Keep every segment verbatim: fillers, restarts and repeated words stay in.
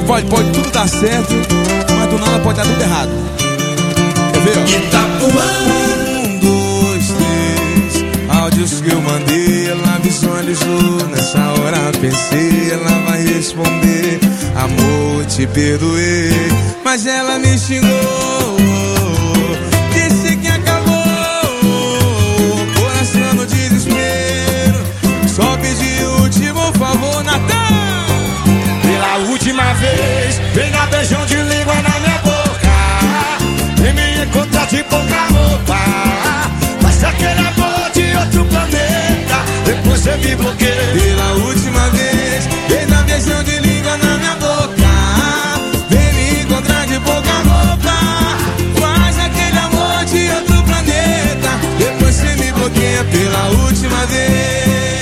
Pode, pode tudo dar certo, mas do nada pode dar tudo errado. Quer ver, ó? Itapuã. Um, dois, três. Áudios que eu mandei, ela visualizou. Nessa hora pensei, ela vai responder. Amor, te perdoei, mas ela me xingou. Disse que acabou, coração no desespero. Só pedi o último favor, Natan. Pela última vez, vem dar beijão de língua na minha boca. Vem me encontrar de pouca roupa. Mas aquele amor de outro planeta, depois você me bloqueia. Pela última vez, vem dar beijão de língua na minha boca. Vem me encontrar de pouca roupa. Faz aquele amor de outro planeta, depois você me bloqueia. Pela última vez.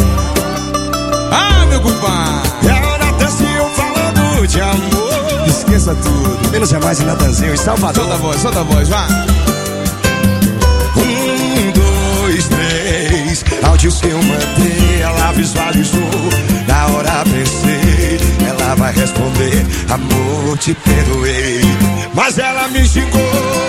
Ah, meu compadre, falando de amor. Esqueça tudo. Menos é mais em Natanzinho, em Salvador. Solta a voz, solta a voz, vá. Um, dois, três. Áudios que eu mandei, ela visualizou. Na hora pensei, ela vai responder. Amor, te perdoei, mas ela me xingou.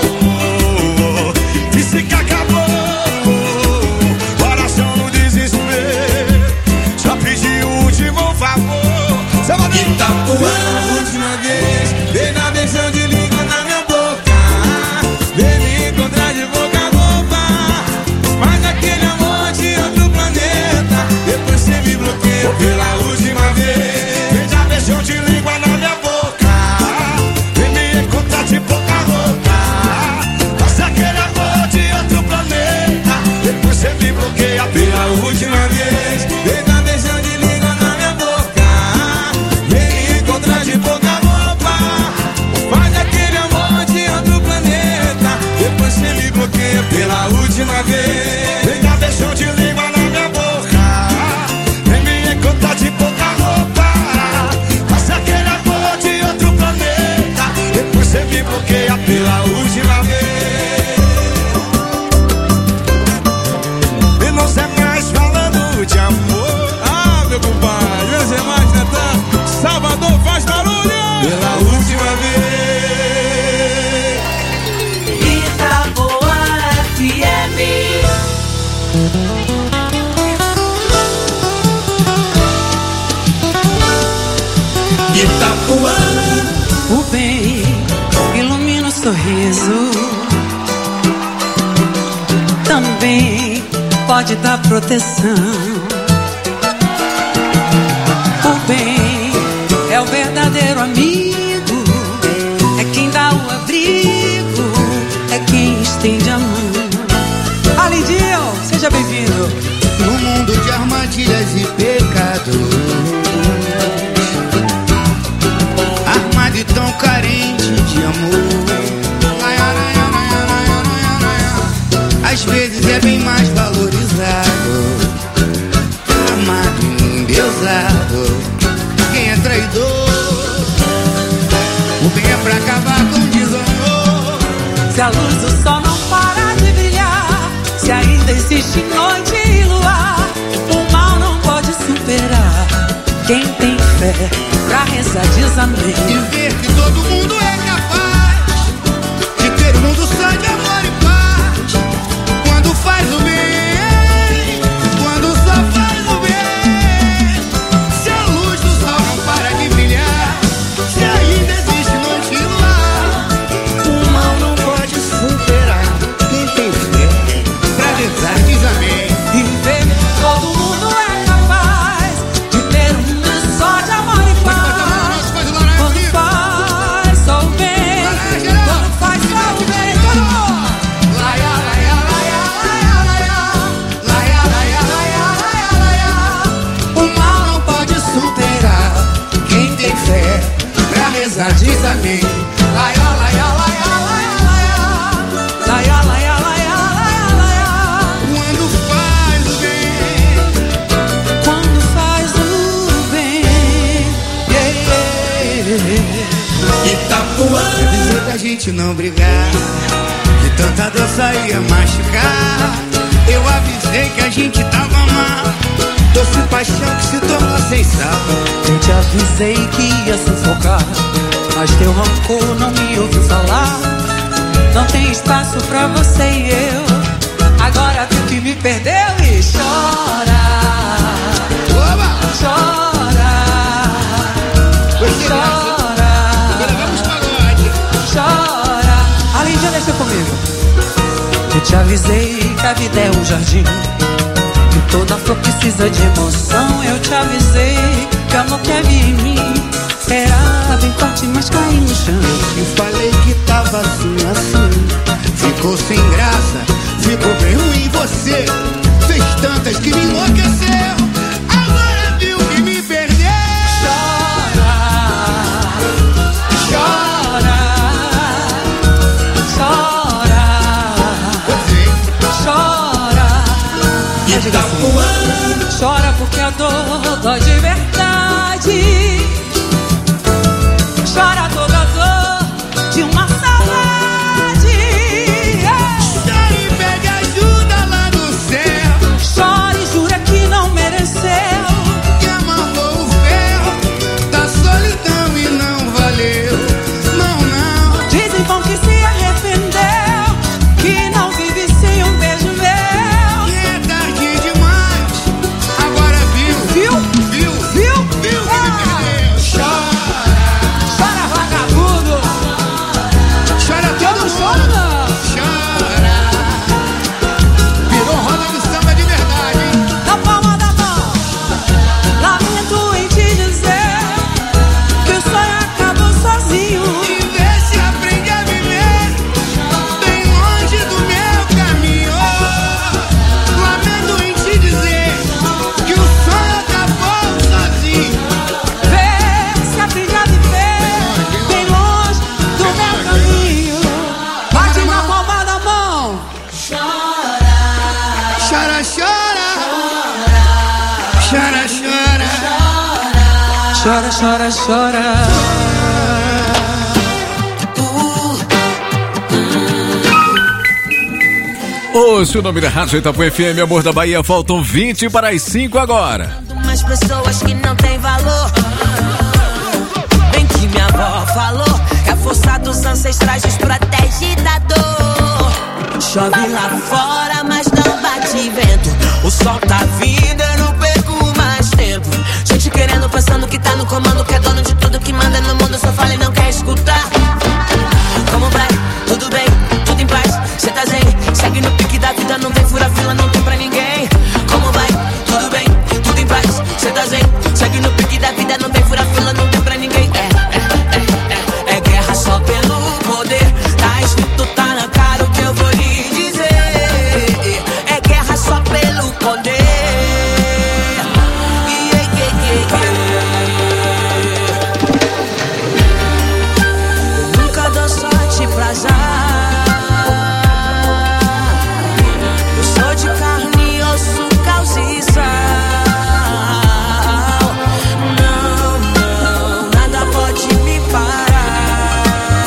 Disse que acabou, coração no desespero. Só pedi o último favor. Itapuã. Pela última vez, vem dar beijão de língua na minha boca. Vem me encontrar de boca a boca. Mas aquele amor de outro planeta, depois você me bloqueia. Pela última vez, vem dar beijão de língua na minha boca. Vem me encontrar de pouca roupa. Mas aquele amor de outro planeta, depois você me bloqueia. pela última vez, vem dar beijão de língua na minha boca. Vem me encontrar de pouca roupa. Faz aquele amor de outro planeta, depois você me bloqueia. Pela última vez, vem dar beijão de língua na minha boca. Vem me encontrar de pouca roupa. Faz aquele amor de outro planeta, depois você me bloqueia. pela última vez. E não sei mais falando de amor. Ah, meu compadre, menos é mais, Natan. Salvador faz barulho. Pela última vez. Itapuã F M. Itapuã. O bem ilumina o sorriso, também pode dar proteção. O bem é o verdadeiro amigo, é quem dá o abrigo, é quem estende a mão. Alidinho, seja bem-vindo. No mundo de armadilhas e pecados, armado e tão carente de amor, às vezes é bem mais valorizado, amado e endeusado. Quem é traidor, o bem é pra acabar com desonor. Se a luz do sol não parar de brilhar, se ainda existe noite e luar, o mal não pode superar. Quem tem fé pra rezar diz amém. E ver que todo mundo é capaz de ter um mundo só de amor e paz. Quando faz o bem, quando só faz o bem. Se a luz do sol não para de brilhar, se ainda existe noite e luar, o mal não pode superar. Quem tem fé pra rezar diz amém. E ver que todo mundo é capaz de ter um mundo só de amor e paz. Quando faz só o bem, quando faz só o bem, Laia, laia, laia, laia, laia, laia, laia, laia, laia. O mal não pode superar. Quem tem fé pra rezar diz amém. Laia, laia, laia, laia, laia. laia, laia, laia, laia, laia. Quando faz o bem, Quando faz o bem, yeah, yeah. Itapuã. dizer pra gente não brigar, que tanta dança ia machucar. Eu avisei que a gente tava mal, doce paixão que se tornou sem sal. Eu te avisei que ia sufocar. mas teu rancor não me ouviu falar. Não tem espaço pra você e eu. Agora tu que me perdeu e chora. Oba! Chora. Chora. Agora vamos pagode. Chora. Além de deixa comigo. Eu te avisei que a vida é um jardim e toda flor precisa de emoção. Eu te avisei que o amor que havia em mim era bem forte, mas caiu no chão. Eu falei que tava assim, assim. Ficou sem graça, ficou bem ruim você. Fez tantas que me enlouqueceu. Agora viu que me perdeu. Chora. Chora. Chora. Chora. E diga assim, chora porque a dor dói de verdade. Chora toda a dor de uma saudade. Chora e pede ajuda lá do céu. Chora e jura que não mereceu. Que amarrou o ferro da solidão e não valeu. Não, não. Dizem bom que se arrependeu, que não vive sem um beijo meu. É tarde demais. Agora viu, Viu? viu, Viu? viu que Ah! me perdeu. Chora, Chora, vagabundo. chora Eu todo não mundo. choro, não. Chora. Virou roda de samba de verdade, hein? Na palma da mão. Lamento em te dizer que o sonho acabou sozinho. E vê se aprende a viver bem longe do meu caminho. Lamento em te dizer que o sonho acabou sozinho. Vê se aprende a viver bem longe do meu caminho. Bate na palma da mão. Chora, chora. Chora, chora. Chora, chora, chora. Ouça o nome da Rádio Itapuã F M, Amor da Bahia. Faltam vinte para as cinco agora. Umas pessoas que não têm valor. Bem que minha avó falou que a força dos ancestrais nos protege da dor. Chove lá fora, mas não bate vento. O sol tá vindo, eu não perco mais tempo. Gente querendo, pensando que tá no comando, que é dono de tudo, que manda no mundo, só fala e não quer escutar. Como vai? Tudo bem? Tudo em paz? Cê tá zen? Segue no pique da vida, não tem fura-fila, não tem pra ninguém. Como vai? Tudo bem? Tudo em paz? Cê tá zen? Segue no pique da vida, não tem fura-fila, não tem pra ninguém. É, é, é, é, é guerra só pelo poder. Tá escrito, tá na cara o que eu vou lhe dizer. É guerra só pelo poder. Yeah, yeah, yeah, yeah. Eu nunca dou sorte pra azar. Eu sou de carne, osso, calça e sal. Não, não, nada pode me parar.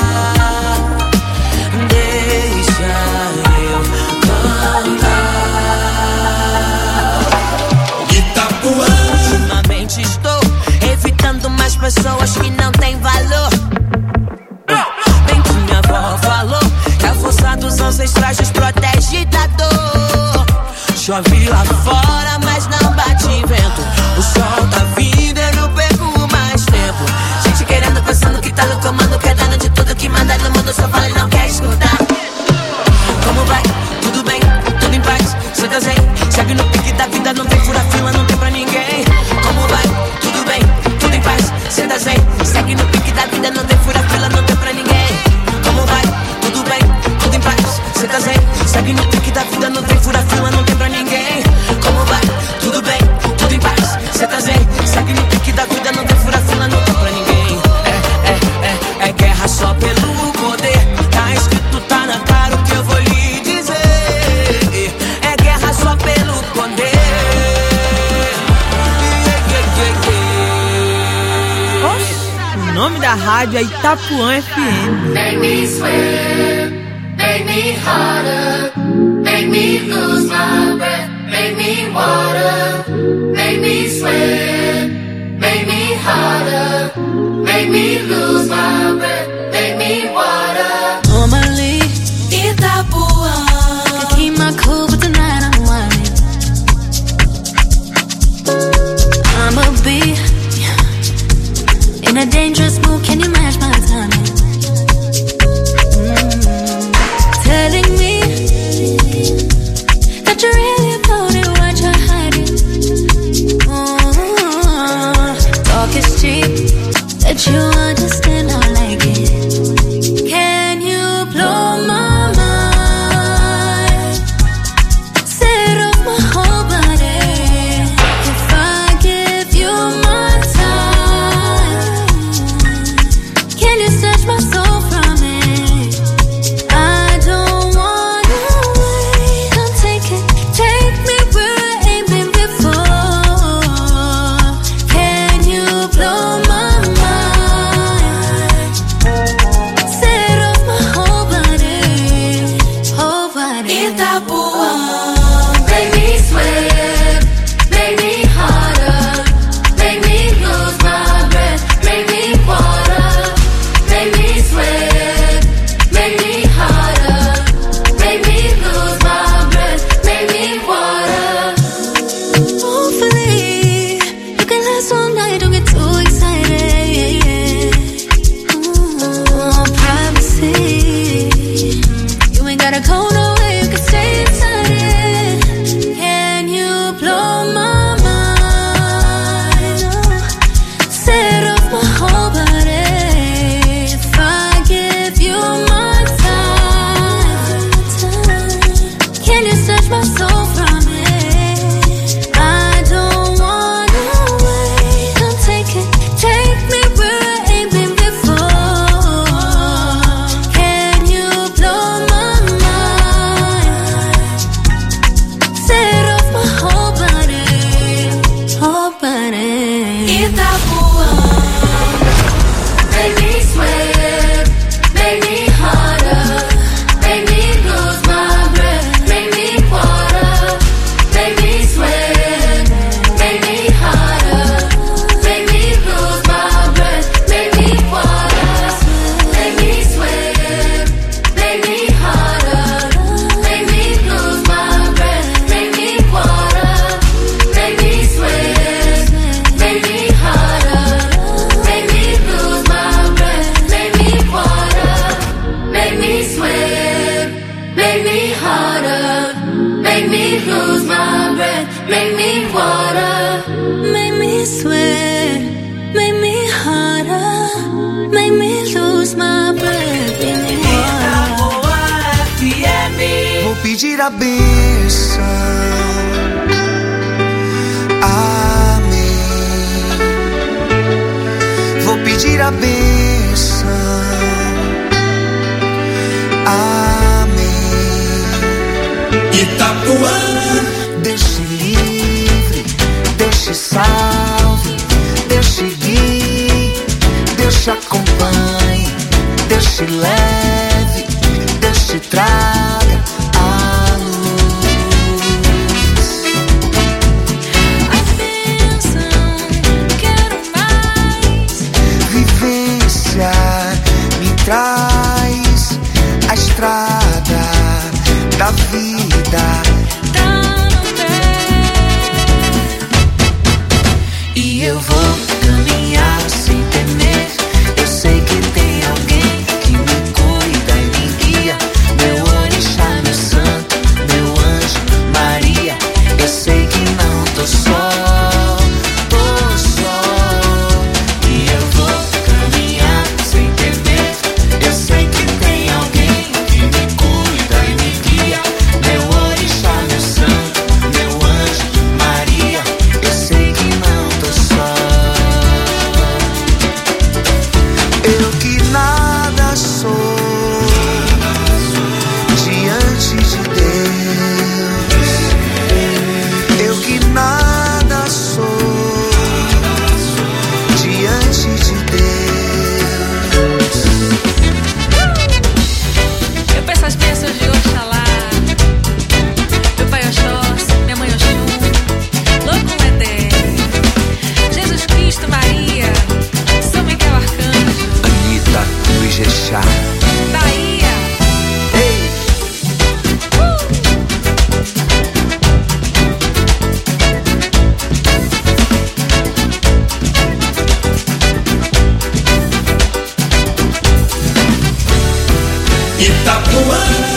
Deixa eu cantar. Itapuã. Ultimamente estou evitando mais pessoas que não têm valor. Bem que minha avó falou que a força dos ancestrais nos protege da dor. Chove lá fora, mas não bate vento. O sol tá vindo, eu não perco mais tempo. Gente querendo, pensando que tá no comando, que é dono de tudo, que manda no mundo, só fala e não quer escutar. Como vai? Tudo bem? Tudo em paz? Cê tá zen? Segue no pique da vida, não tem fura-fila, não tem pra ninguém. Como vai? Tudo bem? Tudo em paz? Cê tá zen? Segue no pique da vida, não tem fura-fila, não tem pra ninguém. Como vai? Tudo bem? Tudo em paz? Cê tá zen? Segue no pique da vida, não tem fura-fila, não tem pra ninguém. Como vai? Tudo bem? Tudo em paz? Cê tá zen? Segue no pique da vida, não tem fura-fila, não tem pra ninguém. É, é, é, é guerra só pelo poder. Tá escrito, tá na cara o que eu vou lhe dizer. É guerra só pelo poder. O nome da rádio é Itapuã F M. Make me sweat, make me harder, make me lose my breath, make me water, make me sweat, make me harder, make me lose my breath. dangerous move, can you match my timing? Mm. Telling me that you really about it, what you're hiding. Mm. Talk is cheap, that you understand, I like it. Can you blow my mind? Set off my whole body. If I give you my time, can you snatch my soul from it? I don't wanna wait. Come take it, take me where I ain't been before. Can you blow my mind? Set off my whole body, whole body. Itapuã, make me sweat, make me harder, make me lose my breath, make me water, make me sweat, make me harder, make me lose my breath, make me water. Hopefully, you can last all night, don't get too excited. Ooh, privacy, you ain't gotta go nowhere, you can stay inside it. Can you blow my mind? Set off my whole body. If I give you my time, can you snatch my soul from it? I don't wanna wait. Come take it, take me where I ain't been before. Can you blow my mind? Set off my whole body, whole body. Itapuã, make me sweat, make me harder, make me lose my breath, make me water, make me sweat, make me harder, make me lose my breath, make me water, make me sweat, make me harder, make me lose my breath, make me water, make me sweat, make me harder, make me lose my breath, make me water, make me sweat, make me harder, make me lose my breath, make me water, make me sweat, make me harder, make me lose my breath, make me water. Vou pedir a bênção. Amém. Vou pedir a bênção. Amém. Itapuã, Deixe livre, deixe salve, deixe guie, deixe acompanhe, deixe leve, deixe traga a luz. A bênção, quero mais. Vivência me traz a estrada da vida. Tá no pé. E eu vou caminhar sem temer. Eu sei que tem alguém que me cuida e me guia. Meu orixá, meu santo, meu anjo, Maria. Eu sei que não tô só, tô só. E eu vou caminhar sem temer. Eu sei que tem alguém que me cuida e me guia. Meu orixá, meu santo, meu anjo, Maria. Eu sei que não tô só. Eu que nada sou diante de Deus. Eu que nada sou diante de Deus. Eu peço as bênçãos de Oxalá, meu pai Oxóssi, minha mãe Oxum, louco Edé, Jesus Cristo, Maria, São Miguel Arcanjo, Anitta, do Ijexá. Bahia. Ei! Itapuã.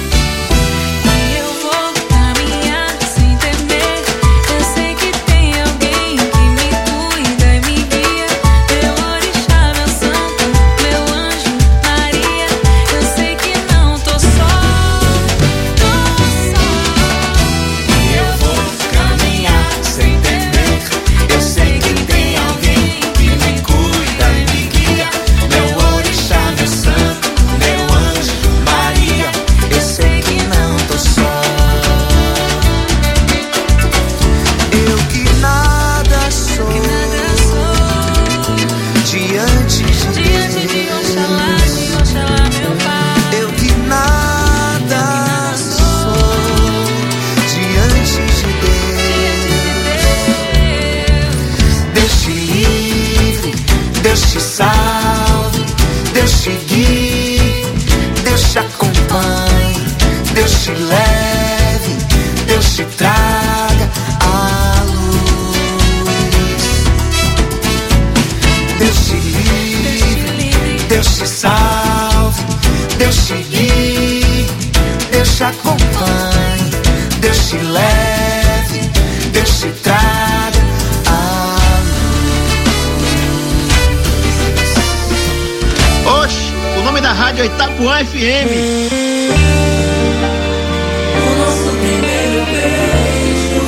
Itapuã F M. O nosso primeiro beijo.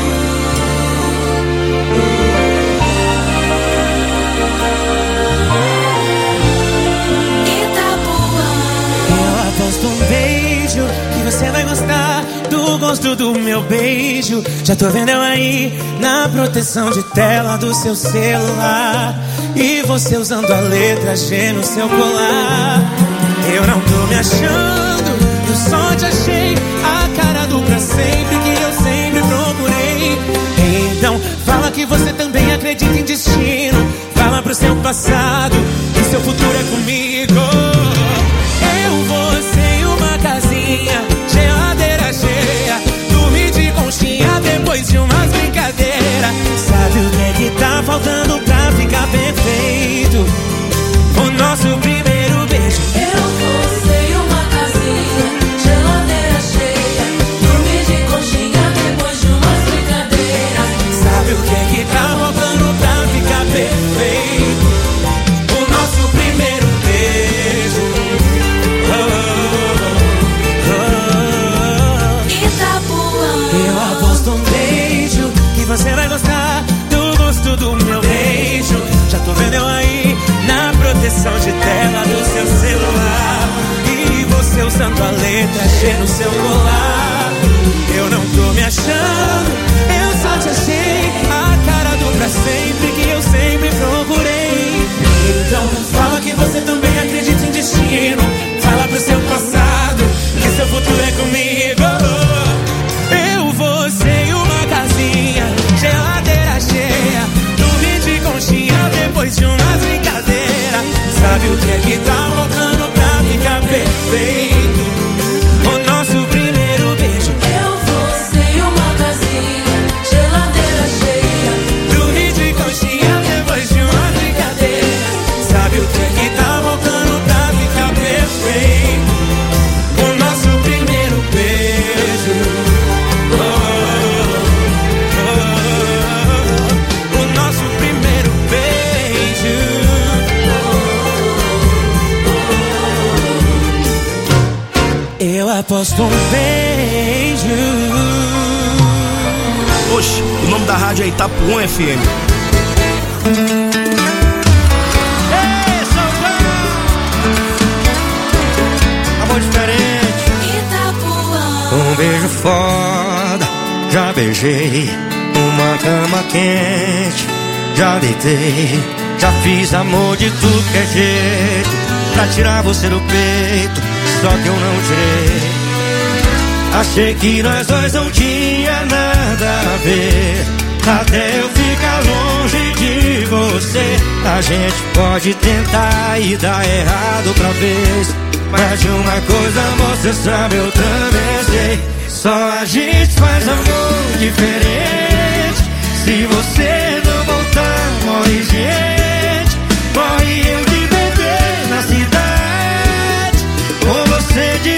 Itapuã. Eu aposto um beijo que você vai gostar do gosto do meu beijo. Já tô vendo eu aí na proteção de tela do seu celular. E você usando a letra G no seu colar. Eu não tô me achando, eu só te achei a cara do pra sempre que eu sempre procurei. Então fala que você também acredita em destino. Fala pro seu passado que seu futuro é comigo. Eu, você e uma casinha, geladeira cheia, dormir de conchinha depois de umas brincadeiras. Sabe o que é que tá faltando pra ficar perfeito? O nosso primeiro beijo. Eu, você e uma casinha, geladeira cheia, dormir de conchinha depois de umas brincadeiras. Sabe o que é que tá faltando pra ficar perfeito? O nosso primeiro beijo. Oh, oh, oh, oh. Itapuã. Eu aposto um beijo que você vai gostar do gosto do meu beijo. Já tô vendo eu aí na proteção de tela do seu celular. E você usando a letra G no seu colar. Eu não tô me achando, eu só te achei a cara do pra sempre que eu sempre procurei. Então fala que você também acredita em destino. Fala pro seu passado que seu futuro é comigo. Eu, você e uma casinha, geladeira cheia, dormir de conchinha depois de umas brincadeiras. Sabe o que é que tá faltando pra ficar perfeito? O nosso primeiro beijo. Eu, você e uma casinha, geladeira cheia, dormir de conchinha depois de umas brincadeiras. Sabe o que é que tá faltando pra ficar perfeito? O nosso primeiro beijo. Oh, oh, oh, oh. O nosso primeiro beijo. Eu aposto um beijo. Oxe, o nome da rádio é Itapuã F M. Ei, Salvador! Amor diferente. Itapuã. Um beijo foda, já beijei. Uma cama quente, já deitei. Já fiz amor de tudo que é jeito pra tirar você do peito, só que eu não tirei. Achei que nós dois não tinha nada a ver, até eu ficar longe de você. A gente pode tentar e dar errado outra vez, mas de uma coisa você sabe, eu também sei. Só a gente faz amor diferente. Se você não voltar, morre gente. Morre eu de beber na cidade, ou você de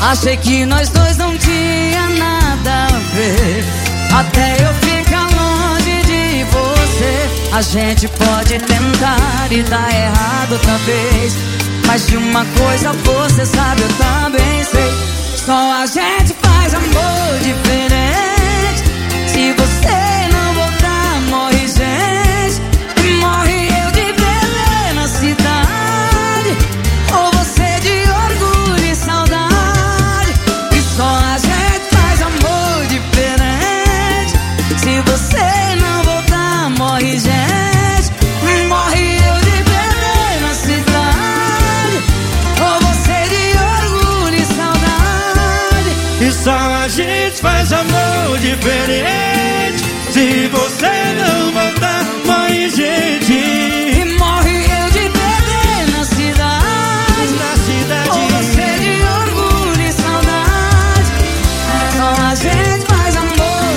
Achei que nós dois não tinha nada a ver, até eu ficar longe de você. A gente pode tentar e dar errado outra vez, mas de uma coisa você sabe, eu também sei. Só a gente faz amor diferente. Se você não voltar, morre gente. Morre eu de beber na cidade, ou você de orgulho e saudade. E só a gente faz amor diferente. Se você não voltar, morre gente. Morre eu de beber na cidade, ou você de orgulho e saudade. E só a gente faz amor diferente. Se você não voltar, morre gente. E morre eu de beber na cidade, na cidade, ou você de orgulho e saudade. Só a gente faz amor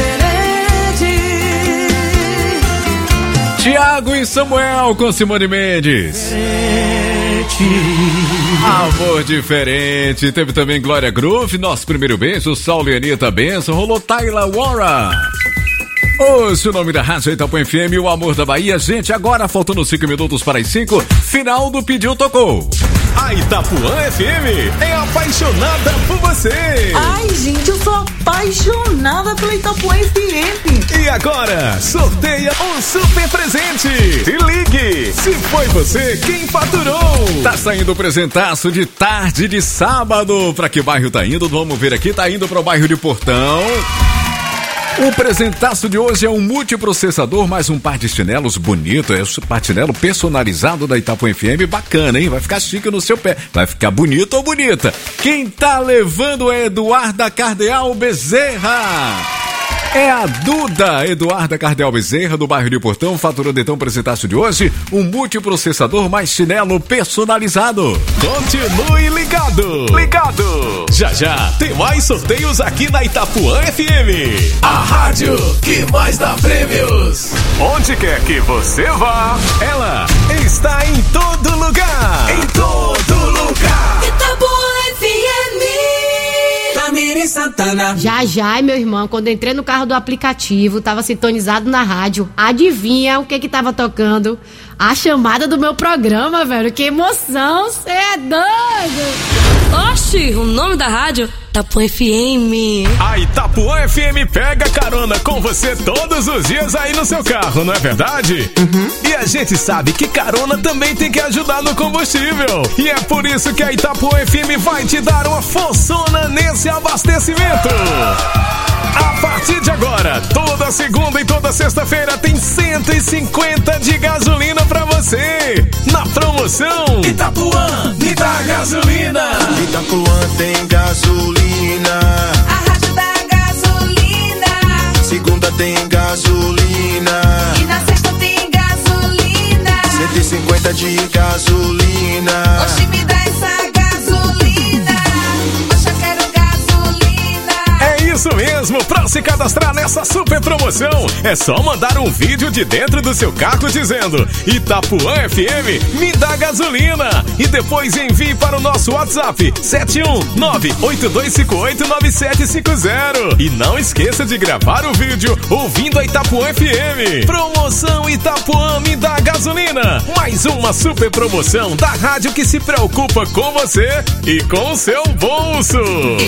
diferente. Tiago e Samuel com Simone Mendes. Amor diferente. Teve também Glória Groove, Nosso Primeiro Beijo, Saulo e Anitta Benção, rolou Tyler Warren. Hoje o nome da Rádio Itapuã F M, o amor da Bahia. Gente, agora faltando cinco minutos para as cinco, final do Pediu Tocou. A Itapuã F M é apaixonada por você. Ai, gente, eu sou apaixonada pela Itapuã F M. E agora, sorteia um super presente. Se ligue, se foi você quem faturou. Tá saindo o presentaço de tarde de sábado. Pra que bairro tá indo? Vamos ver aqui, tá indo pro bairro de Portão. O presentaço de hoje é um multiprocessador mais um par de chinelos bonito. É o par de chinelo personalizado da Itapuã F M. Bacana, hein? Vai ficar chique no seu pé. Vai ficar bonito ou bonita. Quem tá levando é Eduarda Cardeal Bezerra. É a Duda Eduarda Cardeal Bezerra, do bairro de Portão, faturando então o presentaço de hoje, um multiprocessador mais chinelo personalizado. Continue ligado. Ligado. Já já tem mais sorteios aqui na Itapuã F M. A rádio que mais dá prêmios. Onde quer que você vá, ela está em todo lugar. Em todo lugar. Itapuã F M. Tamiri Santana. Já já, meu irmão, quando eu entrei no carro do aplicativo, tava sintonizado na rádio. Adivinha o que que tava tocando? A chamada do meu programa, velho. Que emoção, cê é doido. Oxi, o nome da rádio? Itapuã F M. A Itapuã F M pega carona com você todos os dias aí no seu carro, não é verdade? Uhum. E a gente sabe que carona também tem que ajudar no combustível. E é por isso que a Itapuã F M vai te dar uma forçona nesse abastecimento. A partir de agora, toda segunda e toda sexta-feira tem cento e cinquenta de gasolina pra você. Na promoção Itapuã me dá gasolina. Itapuã tem gasolina. A rádio da gasolina. Segunda tem gasolina. E na sexta tem gasolina. cento e cinquenta de gasolina. Oxi, me dá essa gasolina. Oxe, eu quero gasolina. É isso mesmo, pra se cadastrar nessa super promoção, é só mandar um vídeo de dentro do seu carro dizendo Itapuã F M me dá gasolina e depois envie para o nosso WhatsApp sete um nove oito dois cinco oito nove sete cinco zero. E não esqueça de gravar o vídeo ouvindo a Itapuã F M. Promoção Itapuã me dá gasolina, mais uma super promoção da rádio que se preocupa com você e com o seu bolso.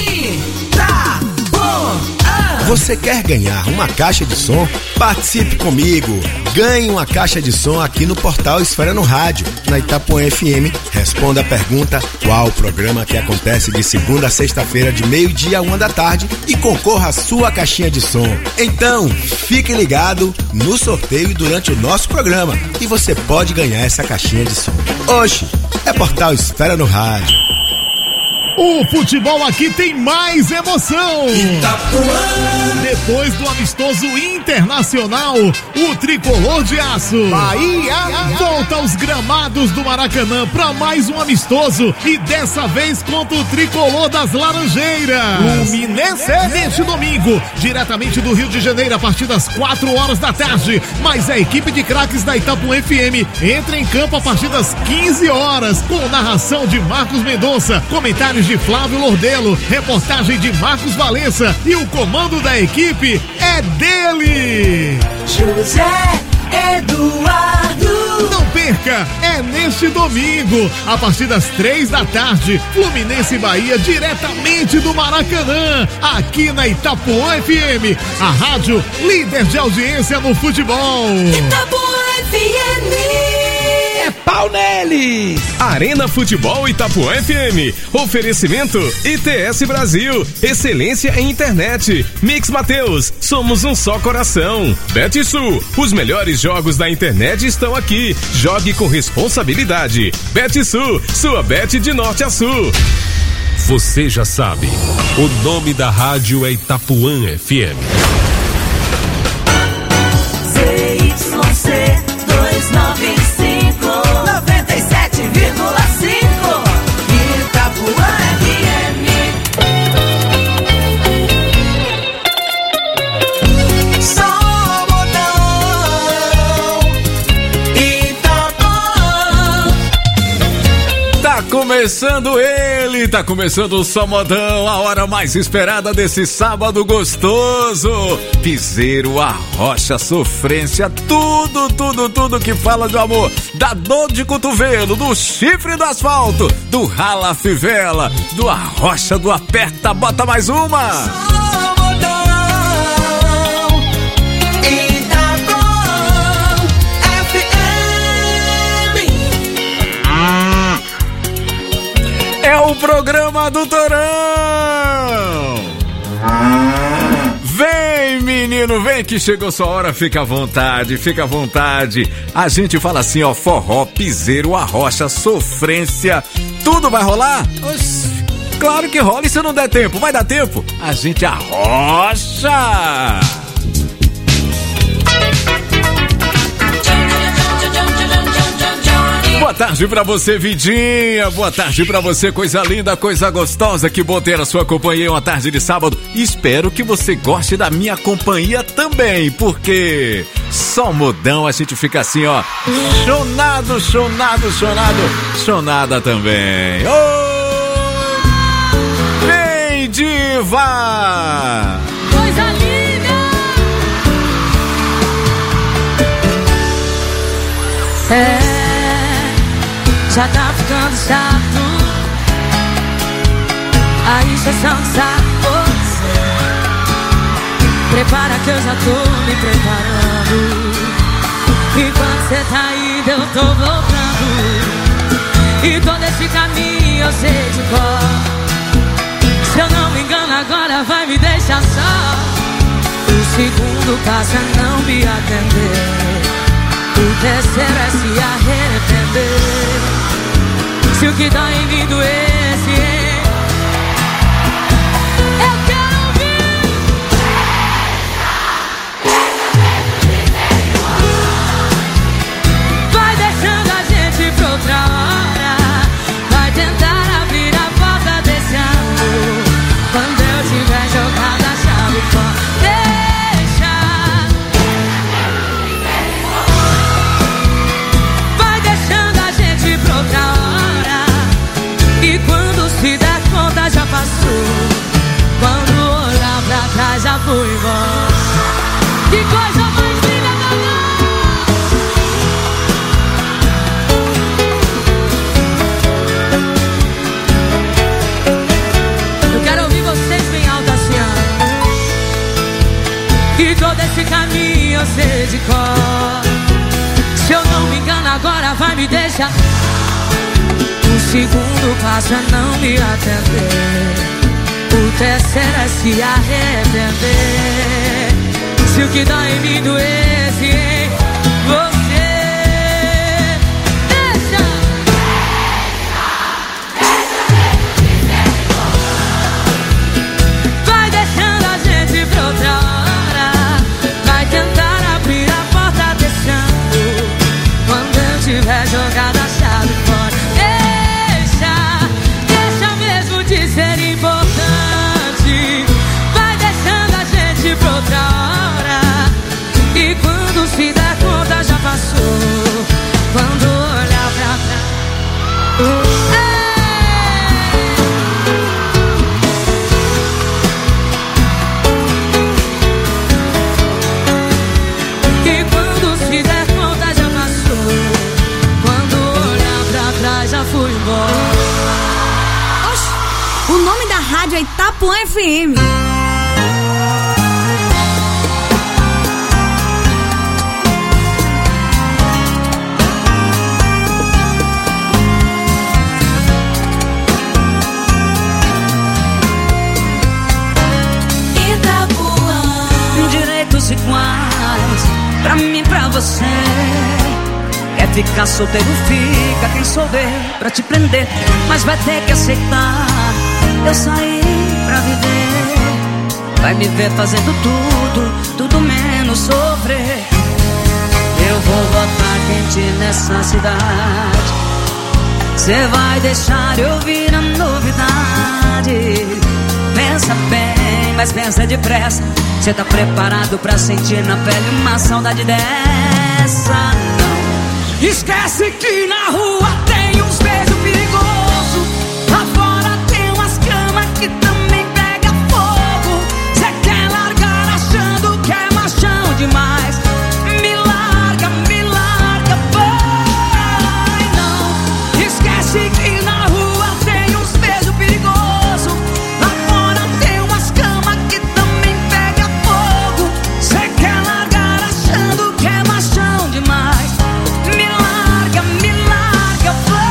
Você quer ganhar uma caixa de som? Participe comigo! Ganhe uma caixa de som aqui no portal Esfera no Rádio, na Itapuã F M. Responda a pergunta: qual o programa que acontece de segunda a sexta-feira, de meio-dia a uma da tarde, e concorra à sua caixinha de som. Então, fique ligado no sorteio durante o nosso programa e você pode ganhar essa caixinha de som. Oxe, é portal Esfera no Rádio. O futebol aqui tem mais emoção. Itapuã. Depois do amistoso internacional, o tricolor de aço Bahia volta aos gramados do Maracanã para mais um amistoso e dessa vez contra o tricolor das Laranjeiras, o Minense, neste domingo, diretamente do Rio de Janeiro, a partir das quatro horas da tarde. Mas a equipe de craques da Itapuã F M entra em campo a partir das quinze horas, com narração de Marcos Mendonça, comentários de Flávio Lordelo, reportagem de Marcos Valença e o comando da equipe é dele, José Eduardo. Não perca, é neste domingo, a partir das três da tarde, Fluminense e Bahia, diretamente do Maracanã, aqui na Itapuã F M, a rádio líder de audiência no futebol. Itapuã F M. É pau neles! Arena Futebol Itapuã F M. Oferecimento I T S Brasil. Excelência em internet. Mix Mateus. Somos um só coração. BetSul. Os melhores jogos da internet estão aqui. Jogue com responsabilidade. BetSul. Sua bet de norte a sul. Você já sabe. O nome da rádio é Itapuã F M. Z Y C duzentos e noventa e cinco, noventa e sete vírgula cinco. Itapuã F M. Só modão. Itapuã. Tá começando ele, tá começando o Só Modão, a hora mais esperada desse sábado gostoso. Piseiro, arrocha, sofrência, tudo, tudo, tudo que fala de amor. Da dor de cotovelo, do chifre do asfalto, do rala fivela, do arrocha, do aperta, bota mais uma. Só modão. Itapuã F M. É o programa do Torão. Vem, menino, vem que chegou sua hora, fica à vontade, fica à vontade. A gente fala assim, ó, forró, piseiro, arrocha, sofrência, tudo vai rolar? Oxi, claro que rola, e se não der tempo, vai dar tempo? A gente arrocha! Boa tarde pra você, Vidinha. Boa tarde pra você, coisa linda, coisa gostosa. Que bom ter a sua companhia uma tarde de sábado. Espero que você goste da minha companhia também, porque só modão a gente fica assim, ó, chonado, chonado, chonado, chonada também. Oh! Vem, diva! Coisa linda. É, já tá ficando chato a injeção de saco. Prepara que eu já tô me preparando. Enquanto cê tá indo eu tô voltando. E todo esse caminho eu sei de cor. Se eu não me engano agora vai me deixar só. O segundo passo é não me atender. O terceiro é se arrepender. Se o que dá em mim doesse, eu quero ouvir. Vai deixando a gente pra outra hora. Vai tentar abrir a porta desse amor. Quando eu tiver jogado a chave fora, deixa. Vai deixando a gente pra outra hora. E quando se der conta já passou. Quando olhar pra trás já foi embora. Que coisa mais linda, meu. Eu quero ouvir vocês bem alto assim, ó. E todo esse caminho eu sei de cor. Se eu não me engano agora vai me deixar. O segundo passo é não me atender. O terceiro é se arrepender. Se o que dá em mim doesse em você, deixa. Vai deixando a gente pra outra hora. Vai tentar abrir a porta deixando. Quando eu tiver jogado a chave fora, ser importante. Vai deixando a gente pra outra hora. E quando se Itapuã F M. Direitos iguais pra mim e pra você. Quer ficar solteiro, fica. Quem souber pra te prender, mas vai ter que aceitar. Eu saí pra viver. Vai me ver fazendo tudo, tudo menos sofrer. Eu vou botar quente nessa cidade. Cê vai deixar eu vir a novidade. Pensa bem, mas pensa depressa. Cê tá preparado pra sentir na pele uma saudade dessa? Não. Esquece que na rua tem uns beijos perigosos. Lá fora tem umas camas que também pega fogo. Cê quer largar achando que é machão demais. Me larga, me larga, vai. Não. Esquece que na rua tem uns beijos perigosos. Lá fora tem umas camas que também pega fogo. Cê quer largar achando que é machão demais. Me larga, me larga, vai.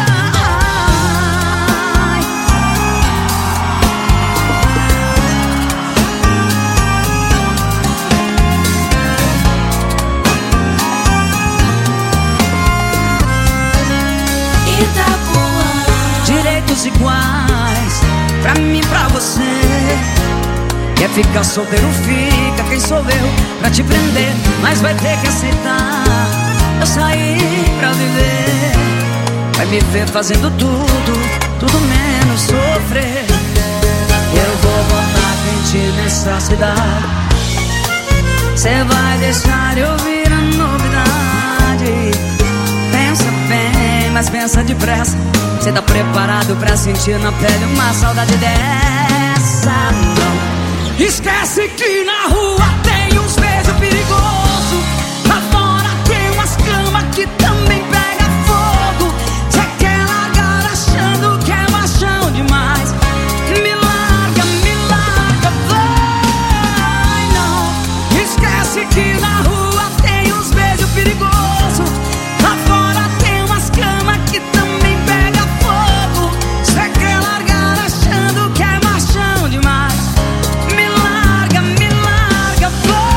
Itapuã. Direitos iguais pra mim e pra você. Quer ficar solteiro, fica. Quem sou eu pra te prender, mas vai ter que aceitar. Eu saí pra viver. Vai me ver fazendo tudo, tudo menos sofrer. Eu vou botar quente nessa cidade. Cê vai deixar eu vir a novidade. Pensa bem, mas pensa depressa. Cê tá preparado pra sentir na pele uma saudade dessa? Não. Esquece que na rua tem uns beijos perigosos. Lá fora tem umas camas que também pega fogo. Cê quer largar achando que é machão demais. Me larga, me larga, vai. Não. Esquece que na rua tem uns beijos perigosos. Lá fora tem umas camas que também pega fogo. Cê quer largar achando que é machão demais. Me larga, me larga, vai.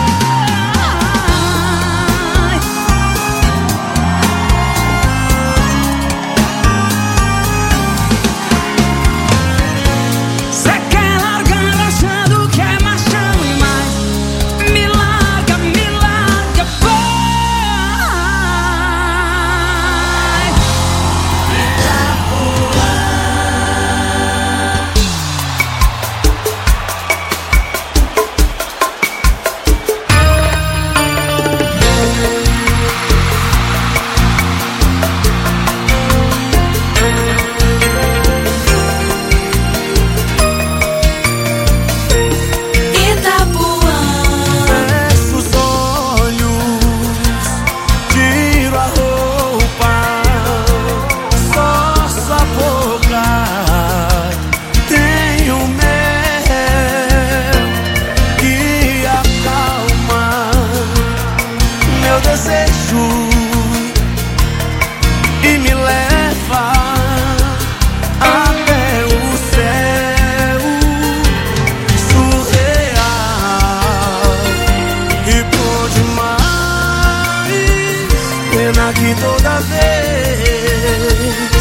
Cê quer largar achando que é machão demais. Me larga, me larga, vai. Fecho os olhos, tiro a roupa, só sua boca. Tenho mel que acalma meu desejo e me leva até o céu surreal. E por demais, pena que toda vez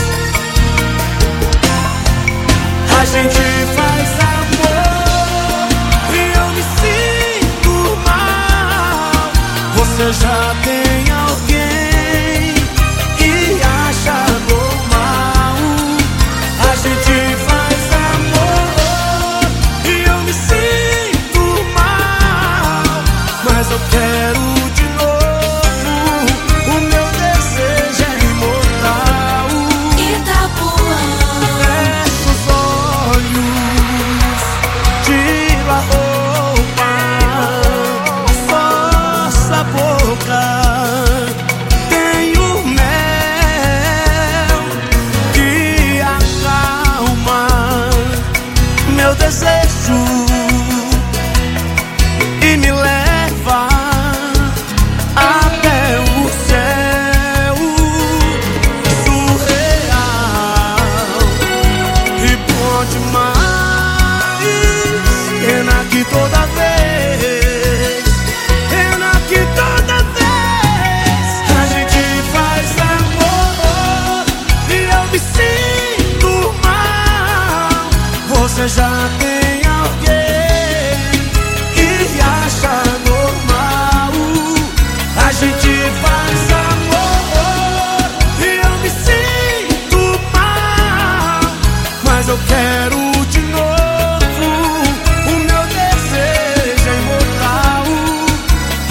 a gente faz amor e eu me sinto mal. Você já tem alguém que acha normal. A gente faz amor e eu me sinto mal, mas eu quero de novo. O meu desejo é imortal. Itapuã. Fecho os olhos, tiro a roupa, só a boca. Tenho mel que acalma meu desejo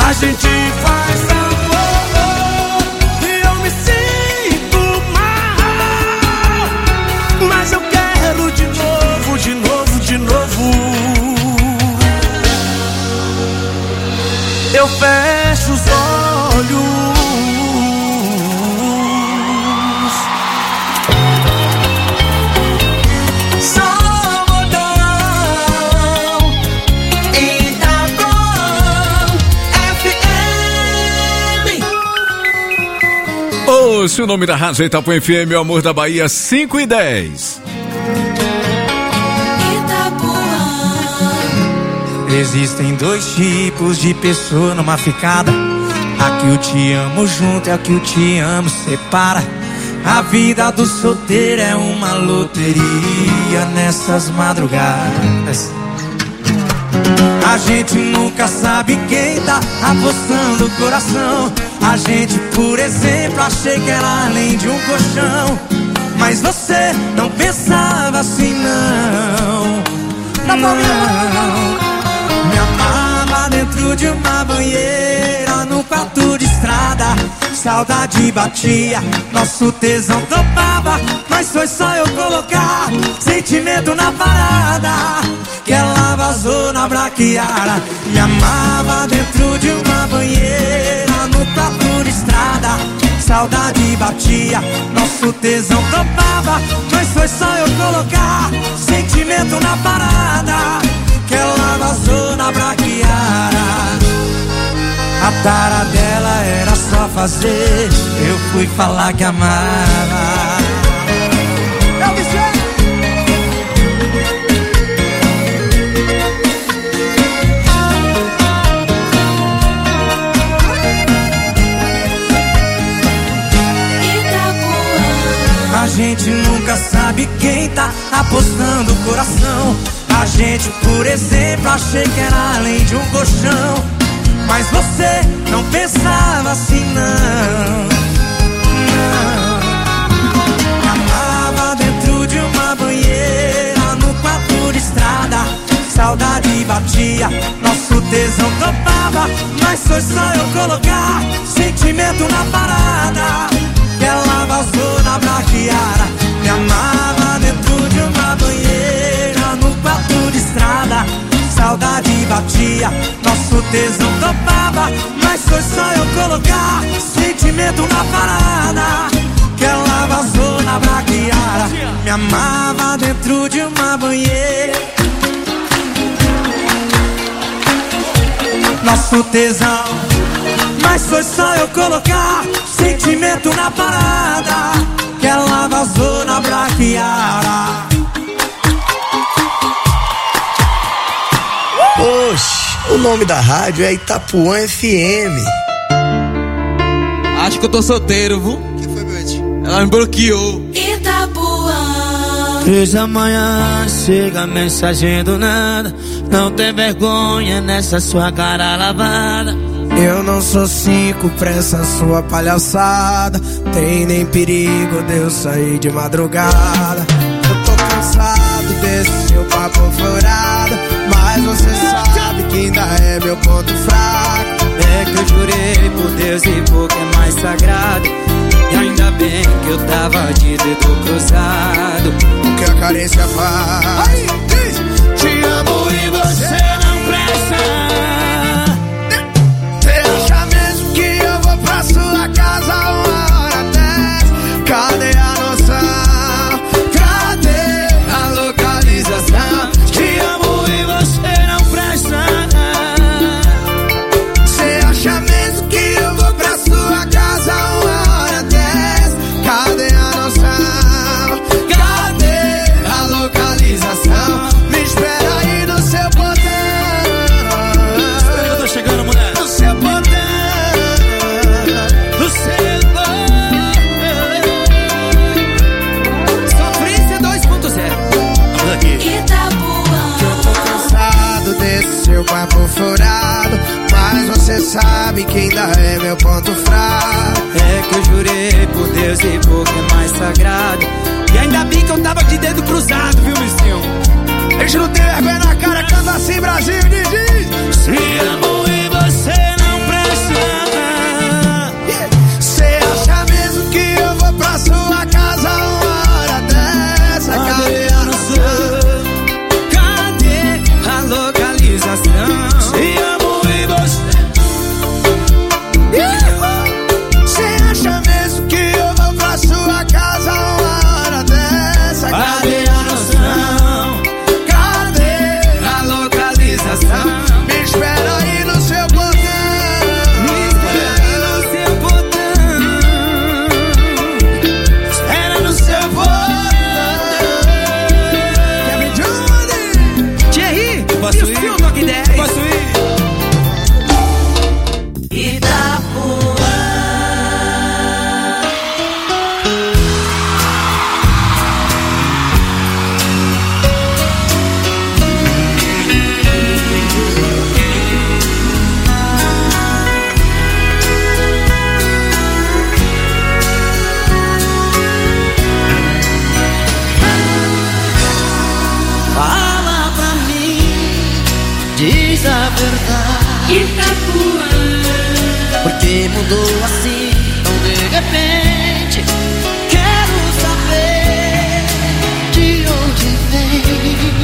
A gente faz amor e eu me sinto mal, mas eu quero de novo, de novo, de novo. Eu fecho os olhos, Se o nome da rádio é Itapuã F M, o amor da Bahia, cinco e dez. Existem dois tipos de pessoa numa ficada. A que eu te amo junto e a que eu te amo separa. A vida do solteiro é uma loteria nessas madrugadas. A gente nunca sabe quem tá apostando o coração. A gente, por exemplo, achei que era além de um colchão. Mas você não pensava assim, não. Não, me amava dentro de uma banheira, num quarto de estrada. Saudade batia, nosso tesão topava. Mas foi só eu colocar sentimento na parada que ela vazou na braquiara. Me amava dentro de uma banheira, no quarto de estrada. Saudade batia, nosso tesão topava. Mas foi só eu colocar sentimento na parada que ela vazou na braquiara. A tara dela era só fazer, eu fui falar que amava. Eu me sei. A gente nunca sabe quem tá apostando o coração. A gente, por exemplo, achei que era além de um colchão. Mas você não pensava assim, não. Não. Me amava dentro de uma banheira, no quarto de estrada. Saudade batia, nosso tesão topava. Mas foi só eu colocar sentimento na parada que ela vazou na braquiara. Me amava dentro de uma banheira, no quarto de estrada. Saudade batia, nosso tesão topava. Mas foi só eu colocar sentimento na parada que ela vazou na braquiara. Me amava dentro de uma banheira, nosso tesão. Mas foi só eu colocar sentimento na parada que ela vazou na braquiara. Oxe, o nome da rádio é Itapuã F M. Acho que eu tô solteiro, viu? O que foi, Bete? Ela me bloqueou. Itapuã. Três da manhã, chega a mensagem do nada. Não tem vergonha nessa sua cara lavada. Eu não sou cinco pra essa sua palhaçada. Tem nem perigo de eu sair de madrugada. Eu tô cansado desse seu papo furado, mas você sabe que ainda é meu ponto fraco. É que eu jurei por Deus e por que é mais sagrado. E ainda bem que eu tava de dedo cruzado. O que a carência faz? Aí, diz, te amo e você não presta. Você acha mesmo que eu vou pra sua casa uma hora dez? Cadê a noção? Cadê a localização? Te amo e você não presta. Você acha mesmo que eu vou pra sua casa uma hora dez? Cadê a noção? Cadê a localização? Me espera aí no seu portão. Eu tô chegando, mulher. No seu portão. No seu portão. Sofrência dois ponto zero. Vamos aqui. Itapuã. Eu tô cansado desse seu papo furado, mas você sabe que ainda é meu ponto fraco. É que eu jurei por Deus e por que é mais sagrado. E ainda bem que eu tava de dedo cruzado, viu, Missinho? A gente não tem vergonha na cara, canta assim, Brasil, diz. Se amo e você não presta. que mudou assim tão de repente? Quero saber de onde vem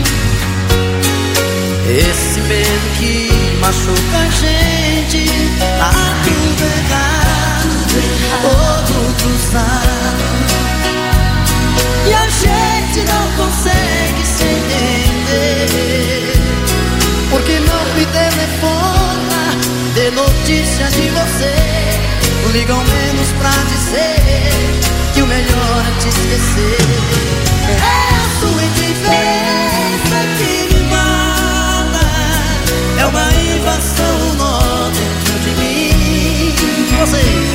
esse medo que machuca a gente. Tá tudo errado, todo cruzado, e a gente não consegue se entender. Porque não me telefona, dê notícia de você, ligam menos pra dizer que o melhor é te esquecer. É a sua indiferença que me mata, é uma invasão nó dentro de mim. Você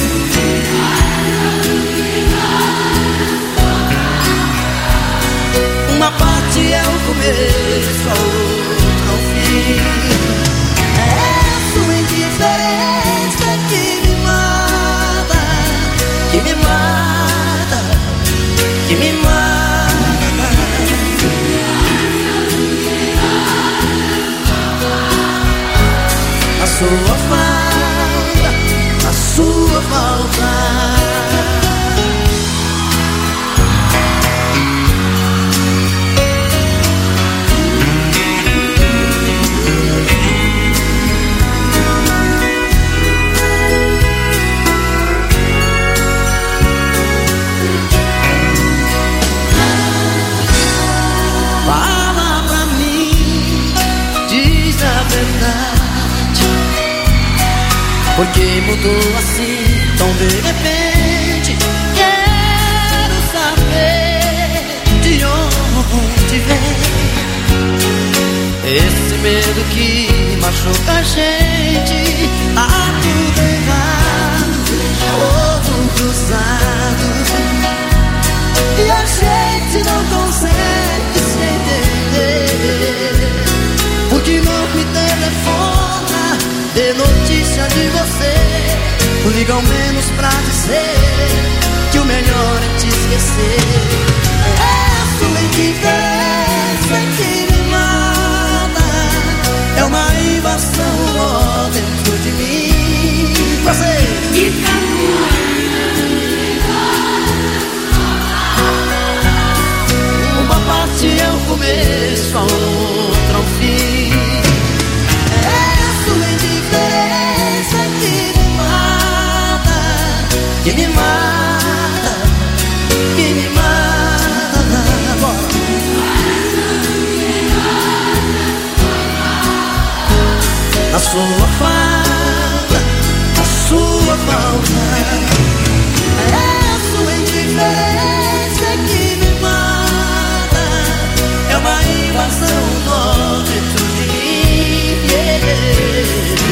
uma parte é o começo, a outra o fim. É a sua indiferença que me mata, que me mata, que me mata. A sua falta, a sua falta. Porque mudou assim tão de repente? Quero saber de onde vem esse medo que machuca a gente. Tá tudo errado, todo cruzado, e a gente não consegue se entender. Porque não me telefona, dê notícia de você, ligam menos pra dizer que o melhor é te esquecer. É a sua indiferença que me mata, é uma invasão ó, dentro de mim. Você uma parte é o começo, a outra o fim. Que me mata, que me mata. A sua falta, a sua falta. É a sua indiferença que me mata, é uma invasão nó dentro de mim. Yeah.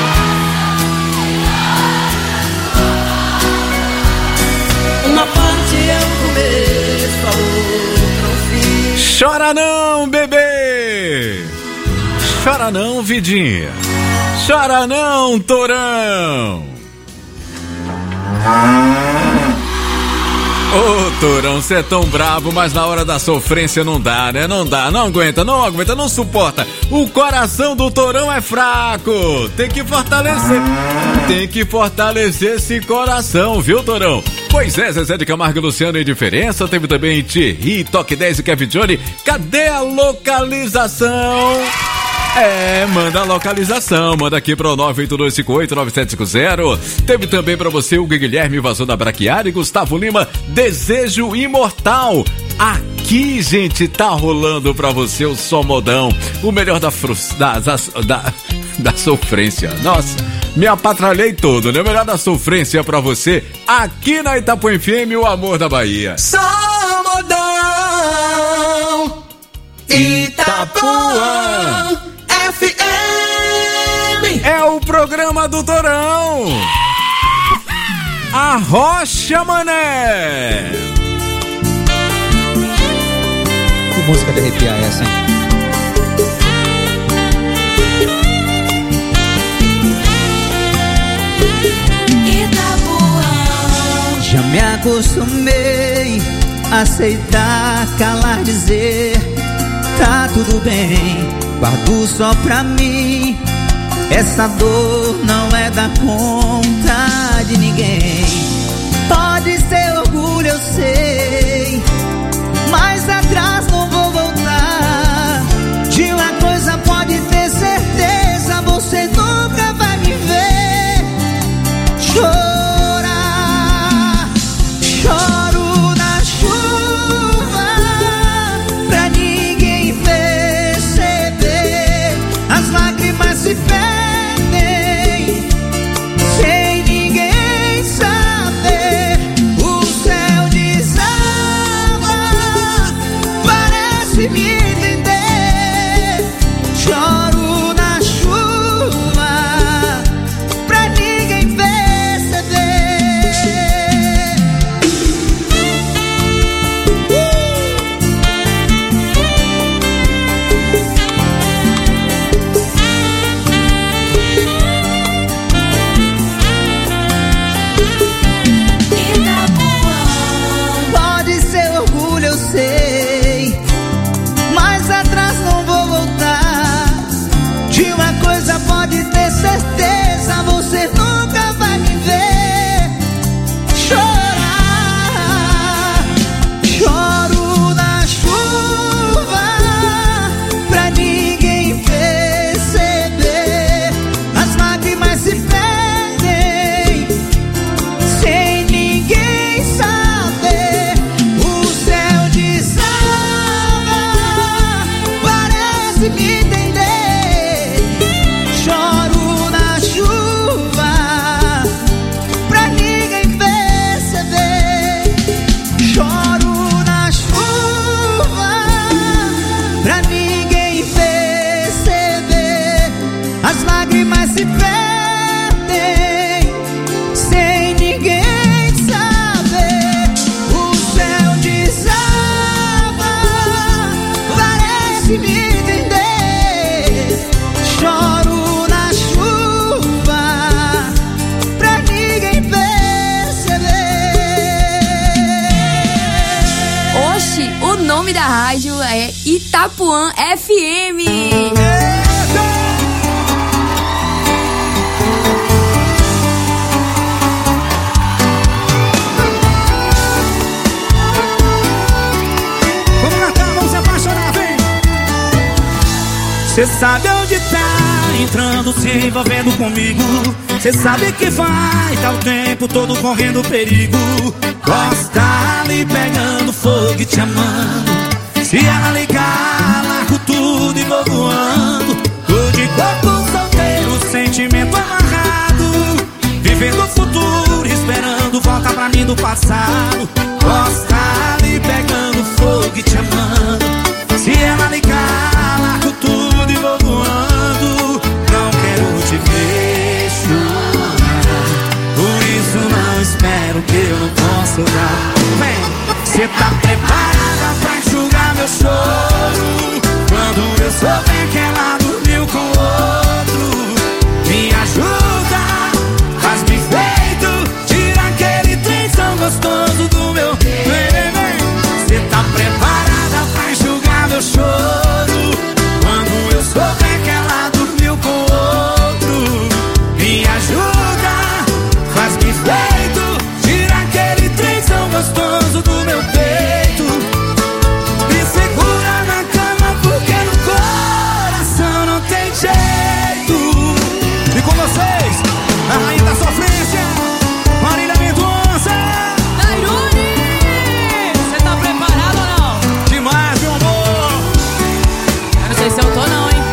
Uma parte é o começo, a outra o fim. Chora não, bebê! Chora não, vidinha! Chora não, Torão! Ô, oh, Torão, você é tão bravo, mas na hora da sofrência não dá, né? Não dá, não aguenta, não aguenta, não suporta. O coração do Torão é fraco. Tem que fortalecer. Tem que fortalecer esse coração, viu, Torão? Pois é, Zezé de Camargo e Luciano em diferença. Teve também Thierry, Toque dez e Kevin Johnny. Cadê a localização? É, manda a localização, manda aqui para o nove oito dois cinco oito nove sete cinco zero. Teve também para você o Guilherme, Invasor da Braquiária, e Gustavo Lima, Desejo Imortal. Aqui, gente, tá rolando para você o som modão, o melhor da, frus, da, da, da, da sofrência. Nossa, me apatralhei todo, né? O melhor da sofrência para você, aqui na Itapuã F M, o amor da Bahia. Som modão, Itapuã F M. É o programa do Torão. Arrocha, mané. Que música de arrepiar é essa, hein? Itapuã. Já me acostumei a aceitar, calar, dizer tá tudo bem, guardo só pra mim. Essa dor não é da conta. rádio é Itapuã F M. Vamos Natal, vamos se apaixonar, vem! Cê sabe onde tá entrando, se envolvendo comigo. Cê sabe que vai, tá o tempo todo correndo perigo. Gosta ali pegando fogo e te amando. Se ela ligar, largo tudo e vou voando. Tô de corpo solteiro, sentimento amarrado, vivendo o futuro, esperando volta pra mim do passado. Gosta ali pegando fogo e te amando. Se ela ligar, largo tudo e vou voando. Não quero te ver chorar, por isso não espero que eu não possa dar. Vem, cê tá preparada pra enxugar meu choro? Quando eu souber que ela dormiu com outro, me ajuda, faz bem feito, tira aquele trem tão gostoso do meu. Vem, vem, vem. Cê tá preparada pra enxugar meu choro? Quando eu souber que ela dormiu com outro, me ajuda, faz bem feito, tira aquele trem tão gostoso do meu peito. Me segura na cama porque no coração não tem jeito. E com vocês, a rainha da sofrência, Marília Mendonça. Tairone, você tá preparado ou não? Demais, meu amor. Eu não sei se eu tô não, hein?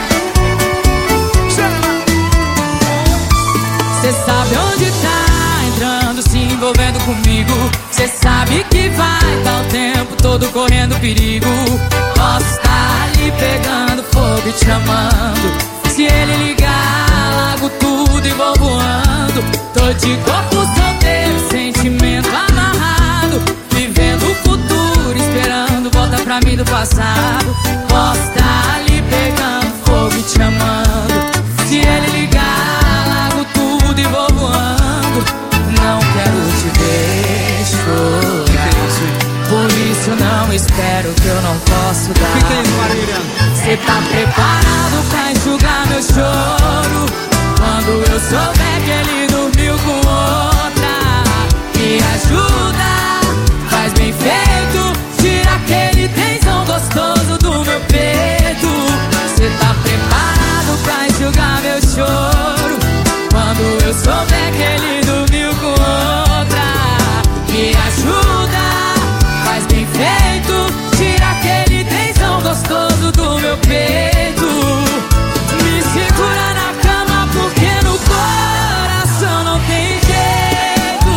Cê sabe onde tá entrando, se envolvendo comigo. Cê sabe que vai, tá o tempo todo correndo perigo. Posso tá ali pegando fogo e te amando. Se ele ligar, largo tudo e vou voando. Tô de corpo solteiro, sentimento amarrado, vivendo o futuro, esperando volta pra mim do passado. Posso tá ali pegando fogo e te amando. Se ele ligar, largo tudo e vou voando. Não quero te ver chorar, por isso não espero que eu não posso dar. Cê tá preparado pra enxugar meu choro? Quando eu souber que ele dormiu com outra, me ajuda, faz bem feito, tira aquele tensão gostoso do meu peito. Cê tá preparado pra enxugar meu choro? Quando eu souber que ele dormiu com outra, me ajuda, faz bem feito, tira aquele tensão gostoso do meu peito. Me segura na cama porque no coração não tem jeito.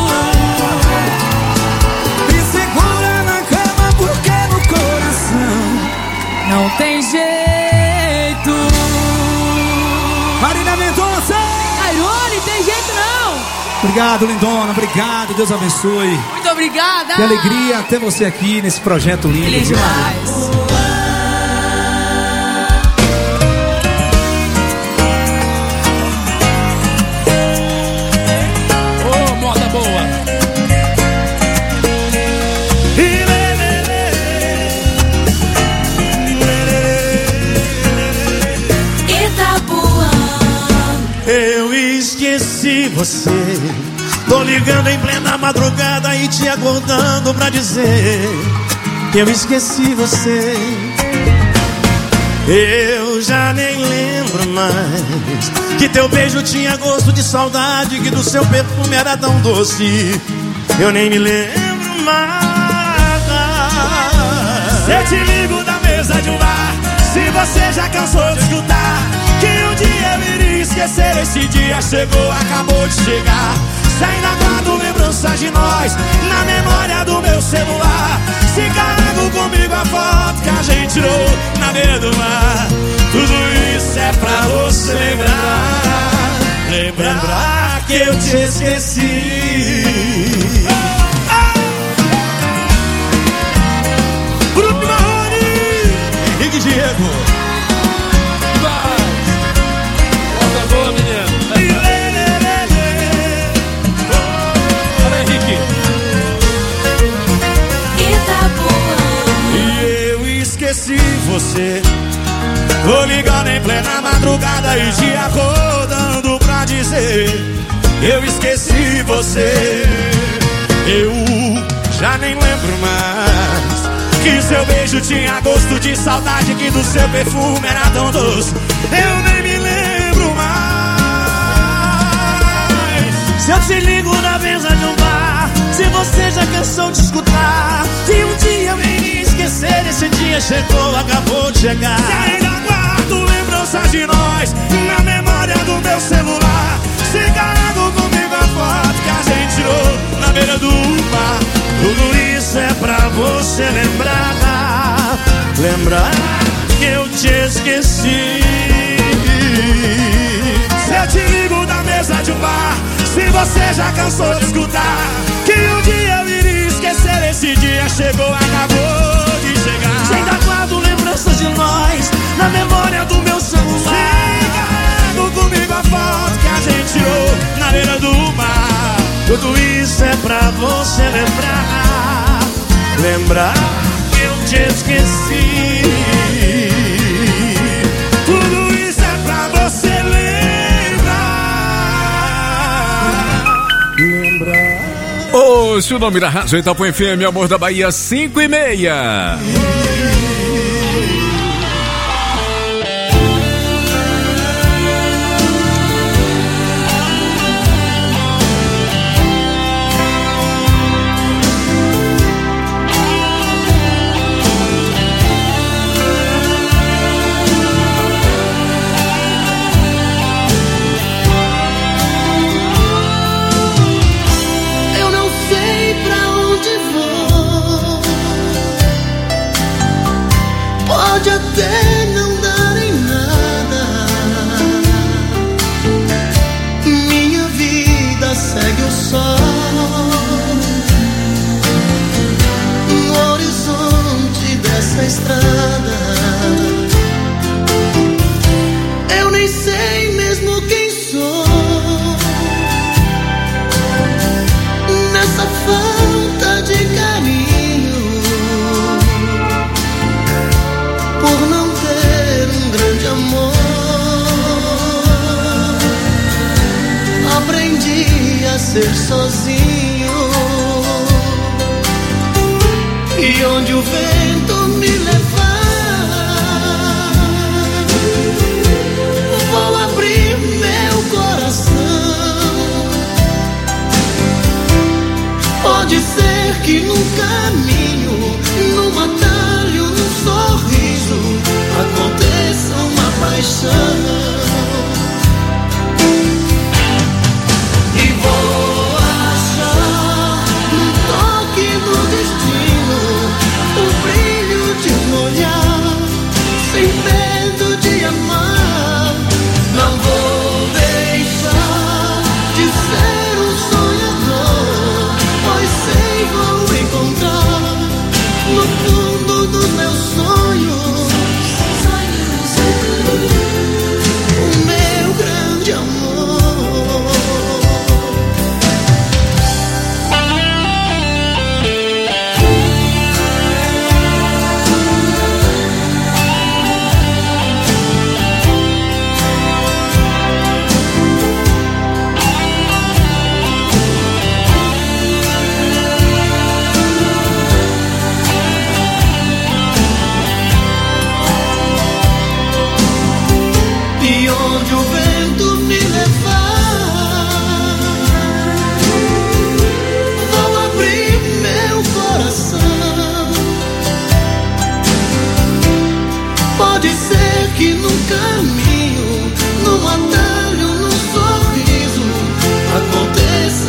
Me segura na cama porque no coração não tem jeito. Marília Mendonça. Tairone, tem jeito não. Obrigado, lindona, obrigado, Deus abençoe. Muito obrigada. Que alegria ter você aqui nesse projeto lindo. Feliz demais. Ô, moda boa. Itapuã. Eu esqueci você. Tô ligando em plena madrugada e te acordando pra dizer que eu esqueci você. Eu já nem lembro mais que teu beijo tinha gosto de saudade, que do seu perfume era tão doce. Eu nem me lembro mais. Eu te ligo da mesa de um bar, se você já cansou de escutar que um dia eu iria esquecer. Esse dia chegou, acabou de chegar. Se ainda guardo lembranças de nós na memória do meu celular, se carrego comigo a foto que a gente tirou na beira do mar, tudo isso é pra você lembrar, lembrar que eu te esqueci. Bruno Marrone e que Diego. Volta boa, menino. você. Tô ligando em plena madrugada e te acordando pra dizer: eu esqueci você. Eu já nem lembro mais que seu beijo tinha gosto de saudade, que do seu perfume era tão doce. Eu nem me lembro mais. Se eu te ligo na mesa de um bar, se você já cansou de escutar que um dia eu iria esquecer, esse dia chegou, acabou de chegar. Se ainda guardo lembranças de nós na memória do meu celular, se carrego comigo a foto que a gente tirou na beira do mar. Tudo isso é pra você lembrar, lembrar que eu te esqueci. Se eu te ligo da mesa de um bar, se você já cansou de escutar que um dia eu iria esquecer, esse dia chegou, acabou de chegar. Se ainda guardo lembranças de nós na memória do meu celular, se carrego comigo a foto que a gente tirou na beira do mar. Tudo isso é pra você lembrar, lembrar que eu te esqueci. Tudo isso é pra você lembrar, lembrar. Hoje o nome da rádio Itapuã F M, Amor da Bahia, cinco e meia. Pode até não dar em nada, minha vida segue o sol no horizonte dessa estrada. Eu nem sei mesmo quem sou nessa falta de carinho, por não ter um grande amor. Aprendi a ser sozinho, e onde o vento